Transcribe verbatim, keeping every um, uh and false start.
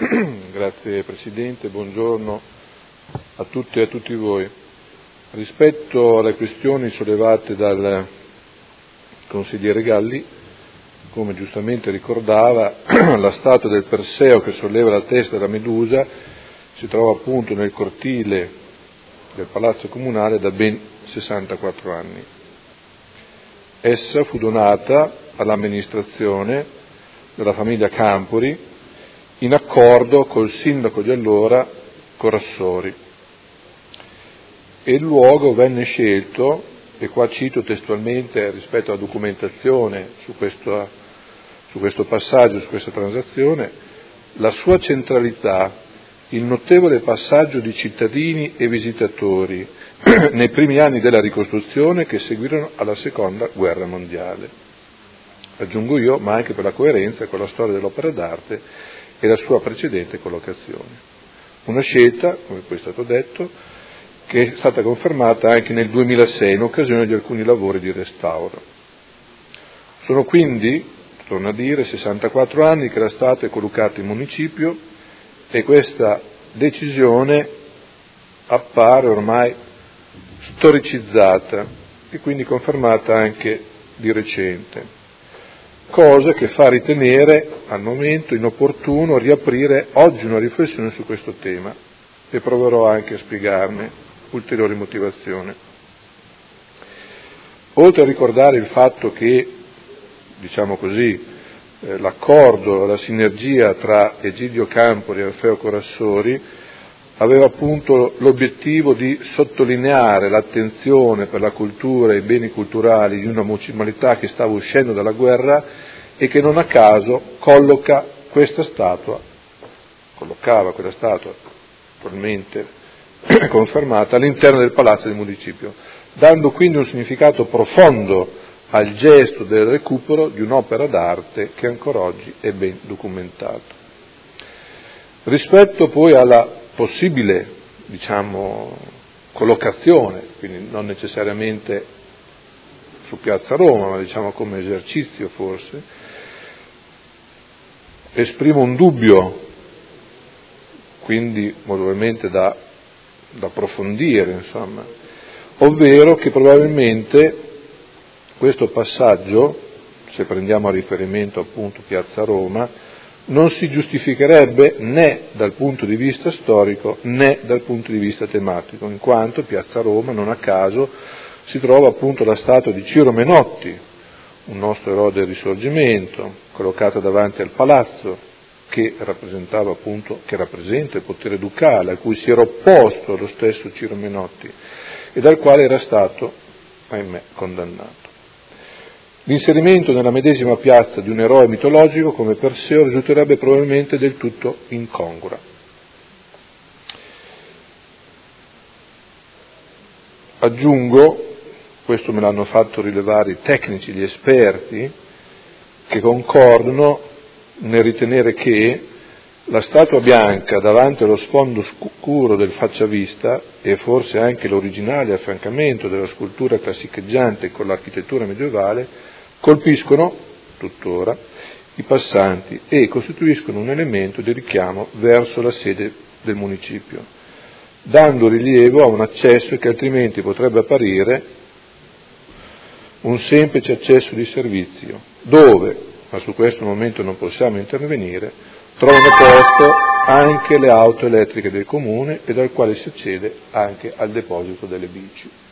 Grazie Presidente, buongiorno a tutti e a tutti voi. Rispetto alle questioni sollevate dal consigliere Galli, come giustamente ricordava, la statua del Perseo che solleva la testa della Medusa si trova appunto nel cortile del Palazzo Comunale da ben sessantaquattro anni. Essa fu donata all'amministrazione della famiglia Campori in accordo col sindaco di allora, Corassori. E il luogo venne scelto, e qua cito testualmente rispetto alla documentazione su questo, su questo passaggio, su questa transazione, la sua centralità, il notevole passaggio di cittadini e visitatori nei primi anni della ricostruzione che seguirono alla seconda guerra mondiale. Aggiungo io, ma anche per la coerenza con la storia dell'opera d'arte e la sua precedente collocazione. Una scelta, come poi è stato detto, che è stata confermata anche nel duemilasei in occasione di alcuni lavori di restauro. Sono quindi, torno a dire, sessantaquattro anni che la statua è collocata in municipio e questa decisione appare ormai storicizzata e quindi confermata anche di recente. Cosa che fa ritenere al momento inopportuno riaprire oggi una riflessione su questo tema e proverò anche a spiegarne ulteriori motivazioni. Oltre a ricordare il fatto che, diciamo così, eh, l'accordo, la sinergia tra Egidio Campori e Alfeo Corassori aveva appunto l'obiettivo di sottolineare l'attenzione per la cultura e i beni culturali di una municipalità che stava uscendo dalla guerra e che non a caso colloca questa statua, collocava quella statua, attualmente confermata, all'interno del palazzo del municipio, dando quindi un significato profondo al gesto del recupero di un'opera d'arte che ancora oggi è ben documentato. Rispetto poi alla possibile, diciamo, collocazione, quindi non necessariamente su Piazza Roma, ma diciamo come esercizio forse, esprimo un dubbio, quindi probabilmente da, da approfondire, insomma, ovvero che probabilmente questo passaggio, se prendiamo a riferimento appunto Piazza Roma, non si giustificherebbe né dal punto di vista storico né dal punto di vista tematico, in quanto Piazza Roma non a caso si trova appunto la statua di Ciro Menotti, un nostro eroe del Risorgimento, collocata davanti al palazzo che rappresentava appunto, che rappresenta il potere ducale, a cui si era opposto lo stesso Ciro Menotti e dal quale era stato, ahimè, condannato. L'inserimento nella medesima piazza di un eroe mitologico come Perseo risulterebbe probabilmente del tutto incongrua. Aggiungo, questo me l'hanno fatto rilevare i tecnici, gli esperti, che concordano nel ritenere che la statua bianca davanti allo sfondo scuro del facciavista e forse anche l'originale affiancamento della scultura classicheggiante con l'architettura medievale colpiscono tuttora i passanti e costituiscono un elemento di richiamo verso la sede del municipio, dando rilievo a un accesso che altrimenti potrebbe apparire un semplice accesso di servizio, dove, ma su questo momento non possiamo intervenire, trovano posto anche le auto elettriche del comune e dal quale si accede anche al deposito delle bici.